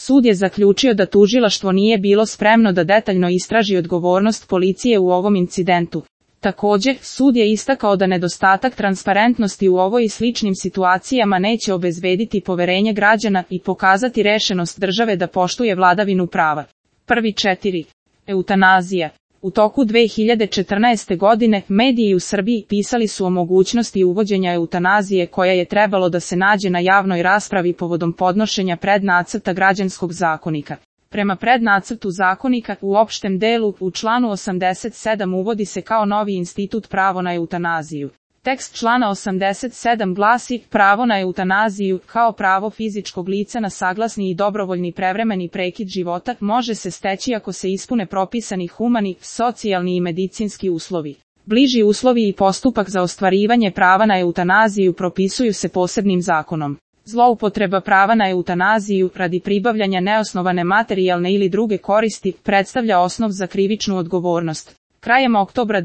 Sud je zaključio da tužilaštvo nije bilo spremno da detaljno istraži odgovornost policije u ovom incidentu. Također, sud je istakao da nedostatak transparentnosti u ovoj i sličnim situacijama neće obezbediti poverenje građana i pokazati rešenost države da poštuje vladavinu prava. 1.4. Eutanazija. U toku 2014. godine mediji u Srbiji pisali su o mogućnosti uvođenja eutanazije koja je trebalo da se nađe na javnoj raspravi povodom podnošenja prednacrta građanskog zakonika. Prema prednacrtu zakonika, u opštem delu, u članu 87 uvodi se kao novi institut pravo na eutanaziju. Tekst člana 87 glasi: pravo na eutanaziju, kao pravo fizičkog lica na saglasni i dobrovoljni prevremeni prekid života, može se steći ako se ispune propisani humani, socijalni i medicinski uslovi. Bliži uslovi i postupak za ostvarivanje prava na eutanaziju propisuju se posebnim zakonom. Zloupotreba prava na eutanaziju radi pribavljanja neosnovane materijalne ili druge koristi predstavlja osnov za krivičnu odgovornost. Krajem oktobra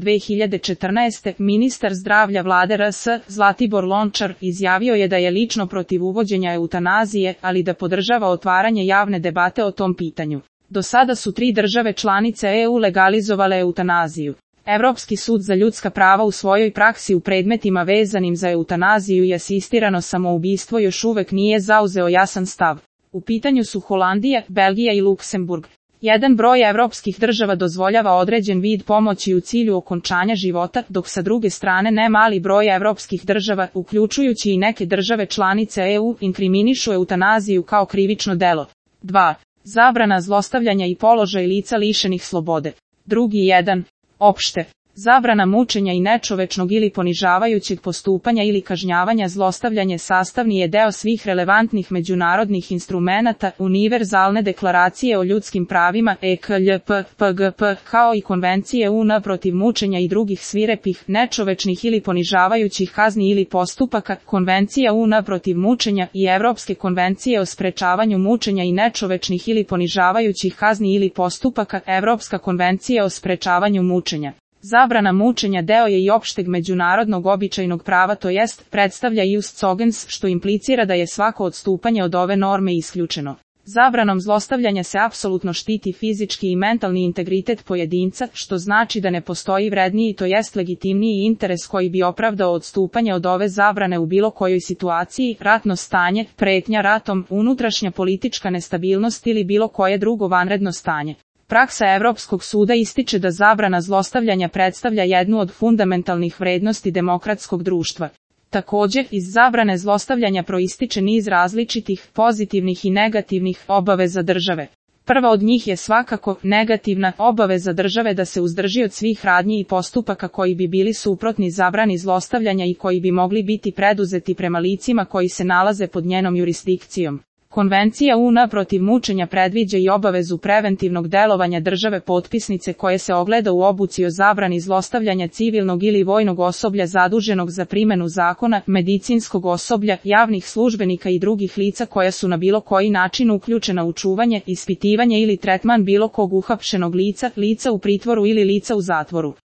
2014. ministar zdravlja vlade RS, Zlatibor Lončar, izjavio je da je lično protiv uvođenja eutanazije, ali da podržava otvaranje javne debate o tom pitanju. Do sada su 3 države članice EU legalizovale eutanaziju. Evropski sud za ljudska prava u svojoj praksi u predmetima vezanim za eutanaziju i asistirano samoubistvo još uvek nije zauzeo jasan stav. U pitanju su Holandija, Belgija i Luksemburg. Jedan broj evropskih država dozvoljava određen vid pomoći u cilju okončanja života, dok sa druge strane ne mali broj evropskih država, uključujući i neke države članice EU, inkriminišu eutanaziju kao krivično delo. 2. Zabrana zlostavljanja i položaj lica lišenih slobode. 2.1. Opšte. Zabrana mučenja i nečovečnog ili ponižavajućeg postupanja ili kažnjavanja. Zlostavljanje sastavni je deo svih relevantnih međunarodnih instrumenata, Univerzalne deklaracije o ljudskim pravima EKLJP-PGP, kao i Konvencije UN protiv mučenja i drugih svirepih, nečovečnih ili ponižavajućih kazni ili postupaka, Konvencija UN protiv mučenja i Evropske konvencije o sprečavanju mučenja i nečovečnih ili ponižavajućih kazni ili postupaka, Evropska konvencija o sprečavanju mučenja. Zabrana mučenja deo je i opšteg međunarodnog običajnog prava, to jest, predstavlja ius cogens, što implicira da je svako odstupanje od ove norme isključeno. Zabranom zlostavljanja se apsolutno štiti fizički i mentalni integritet pojedinca, što znači da ne postoji vredniji, to jest legitimniji interes koji bi opravdao odstupanje od ove zabrane u bilo kojoj situaciji, ratno stanje, pretnja ratom, unutrašnja politička nestabilnost ili bilo koje drugo vanredno stanje. Praksa Evropskog suda ističe da zabrana zlostavljanja predstavlja jednu od fundamentalnih vrednosti demokratskog društva. Također, iz zabrane zlostavljanja proističe niz različitih, pozitivnih i negativnih obaveza države. Prva od njih je svakako negativna obaveza države da se uzdrži od svih radnji i postupaka koji bi bili suprotni zabrani zlostavljanja i koji bi mogli biti preduzeti prema licima koji se nalaze pod njenom jurisdikcijom. Konvencija UN protiv mučenja predviđa i obavezu preventivnog delovanja države potpisnice koje se ogleda u obuci o zabrani zlostavljanja civilnog ili vojnog osoblja zaduženog za primenu zakona, medicinskog osoblja, javnih službenika i drugih lica koja su na bilo koji način uključena u čuvanje, ispitivanje ili tretman bilo kog uhapšenog lica, lica u pritvoru ili lica u zatvoru.